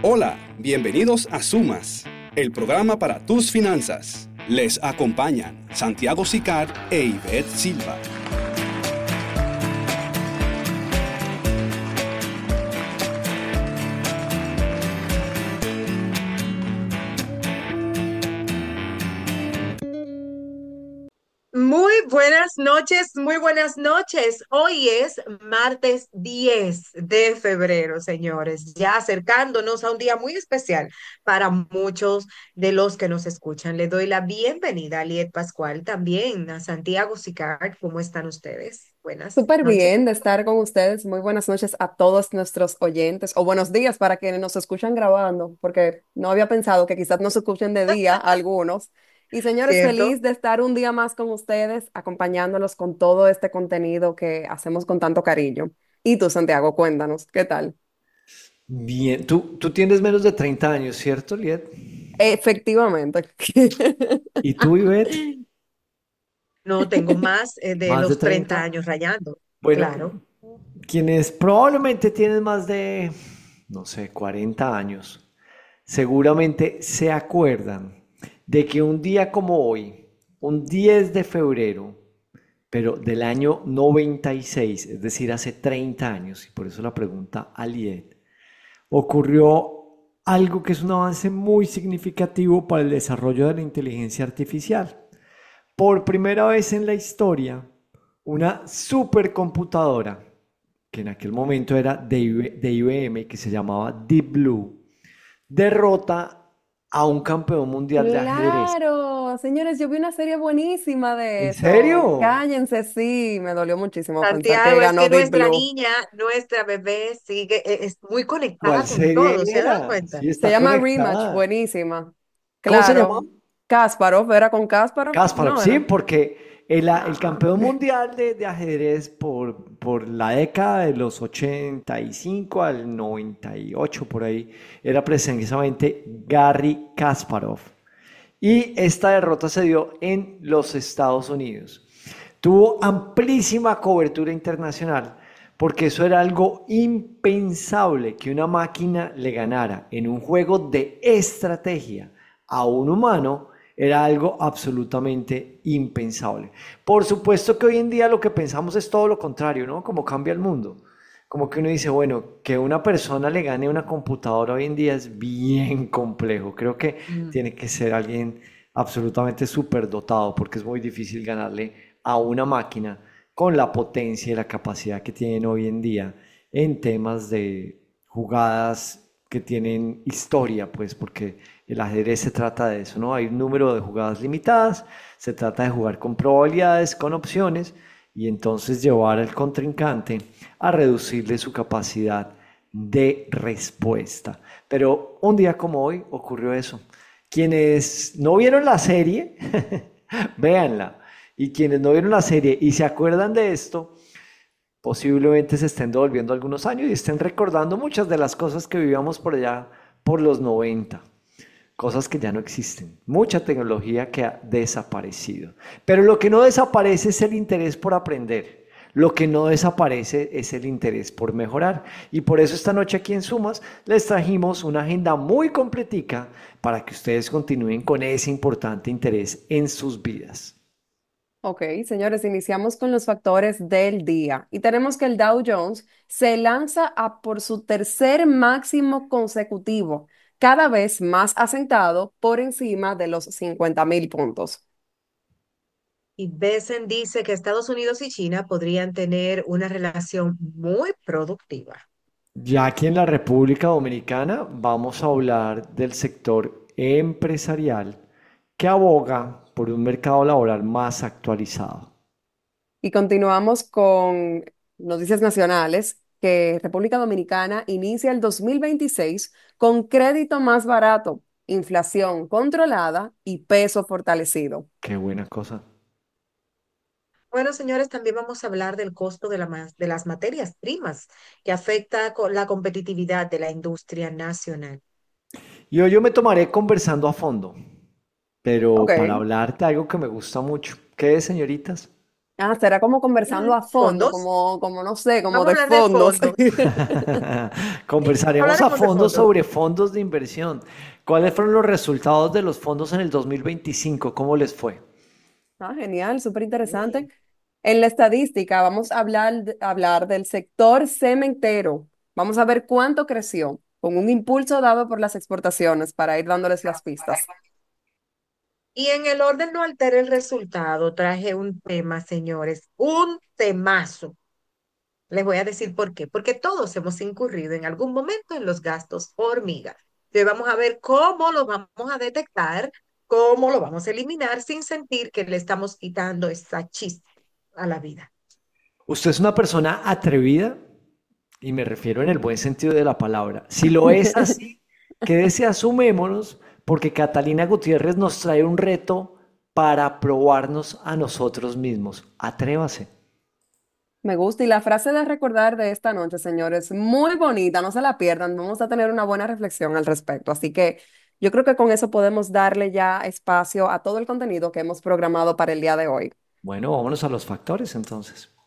Hola, bienvenidos a Sumas, el programa para tus finanzas. Les acompañan Santiago Sicar e Ivette Silva. Muy buenas noches. Hoy es martes 10 de febrero, señores, ya acercándonos a un día muy especial para muchos de los que nos escuchan. Le doy la bienvenida a Liet Pascual, también a Santiago Sicard. ¿Cómo están ustedes? Buenas Súper noches. bien de estar con ustedes. Muy buenas noches a todos nuestros oyentes, o buenos días para quienes nos escuchan grabando, porque no había pensado que quizás nos escuchen de día algunos. Y señores, ¿Cierto? feliz de estar un día más con ustedes, acompañándolos con todo este contenido que hacemos con tanto cariño. Y tú, Santiago, cuéntanos, ¿qué tal? Bien, tú tienes menos de 30 años, ¿cierto, Liet? Efectivamente. ¿Y tú, Ivette? No, tengo más de ¿Más de los 30 30? años rayando. Bueno, Claro. quienes probablemente tienen más de, no sé, 40 años, seguramente se acuerdan de que un día como hoy, un 10 de febrero, pero del año 96, es decir, hace 30 años, y por eso la pregunta a Liet, ocurrió algo que es un avance muy significativo para el desarrollo de la inteligencia artificial. Por primera vez en la historia, una supercomputadora, que en aquel momento era de IBM, que se llamaba Deep Blue, derrota a un campeón mundial de ajedrez. Claro, señores, yo vi una serie buenísima de ¿En eso. serio? Cállense, sí, me dolió muchísimo pensar que Santiago, es ganó que Deep nuestra Blue. niña, nuestra bebé, sigue, es muy ¿Cuál conectada con serie todo, ¿se ha dado era? cuenta? Sí, Se está llama Rematch, conectada. buenísima. ¿Cómo se llama? Claro. Kasparov, ¿era con Kasparov? Kasparov, No sí, era. porque el Ah. campeón mundial de ajedrez por la década de los 85 al 98 por ahí, era precisamente Garry Kasparov. Y esta derrota se dio en los Estados Unidos. Tuvo amplísima cobertura internacional porque eso era algo impensable que una máquina le ganara en un juego de estrategia a un humano. Era algo absolutamente impensable. Por supuesto que hoy en día lo que pensamos es todo lo contrario, ¿no? Como cambia el mundo. Como que uno dice, bueno, que una persona le gane a una computadora hoy en día es bien complejo. Creo que Mm. tiene que ser alguien absolutamente superdotado porque es muy difícil ganarle a una máquina con la potencia y la capacidad que tienen hoy en día en temas de jugadas que tienen historia, pues porque el ajedrez se trata de eso, ¿no? Hay un número de jugadas limitadas, se trata de jugar con probabilidades, con opciones y entonces llevar al contrincante a reducirle su capacidad de respuesta. Pero un día como hoy ocurrió eso. Quienes no vieron la serie, véanla. Y quienes no vieron la serie y se acuerdan de esto, posiblemente se estén devolviendo algunos años y estén recordando muchas de las cosas que vivíamos por allá por los 90, cosas que ya no existen, mucha tecnología que ha desaparecido. Pero lo que no desaparece es el interés por aprender. Lo que no desaparece es el interés por mejorar. Y por eso esta noche aquí en Sumas les trajimos una agenda muy completica para que ustedes continúen con ese importante interés en sus vidas. Ok, señores, iniciamos con los factores del día y tenemos que el Dow Jones se lanza a por su tercer máximo consecutivo, cada vez más asentado por encima de los 50.000 puntos. Y Besen dice que Estados Unidos y China podrían tener una relación muy productiva. Ya aquí en la República Dominicana vamos a hablar del sector empresarial que aboga por un mercado laboral más actualizado. Y continuamos con noticias nacionales, que República Dominicana inicia el 2026 con crédito más barato, inflación controlada y peso fortalecido. Qué buena cosa. Bueno, señores, también vamos a hablar del costo de las materias primas que afecta con la competitividad de la industria nacional. Y hoy yo me tomaré conversando a fondo, pero para Ok. hablarte de algo que me gusta mucho. ¿Qué es, señoritas? Ah, será como conversando a fondo, Fondos. como no sé, como Vamos a de hablar de fondos. fondos. Conversaremos a Hablaremos de fondo fondos. sobre fondos de inversión. ¿Cuáles fueron los resultados de los fondos en el 2025? ¿Cómo les fue? Ah, genial, súper interesante. Sí. En la estadística vamos a hablar del sector cementero. Vamos a ver cuánto creció con un impulso dado por las exportaciones para ir dándoles las pistas. Y en el orden no altera el resultado, traje un tema, señores, un temazo. Les voy a decir por qué. Porque todos hemos incurrido en algún momento en los gastos hormiga. Entonces vamos a ver cómo lo vamos a detectar, cómo lo vamos a eliminar sin sentir que le estamos quitando esa chispa a la vida. ¿Usted es una persona atrevida? Y me refiero en el buen sentido de la palabra. Si lo es así, quédese, asumémonos, porque Catalina Gutiérrez nos trae un reto para probarnos a nosotros mismos. Atrévase. Me gusta. Y la frase de recordar de esta noche, señores, muy bonita, no se la pierdan. Vamos a tener una buena reflexión al respecto. Así que yo creo que con eso podemos darle ya espacio a todo el contenido que hemos programado para el día de hoy. Bueno, vámonos a los factores entonces.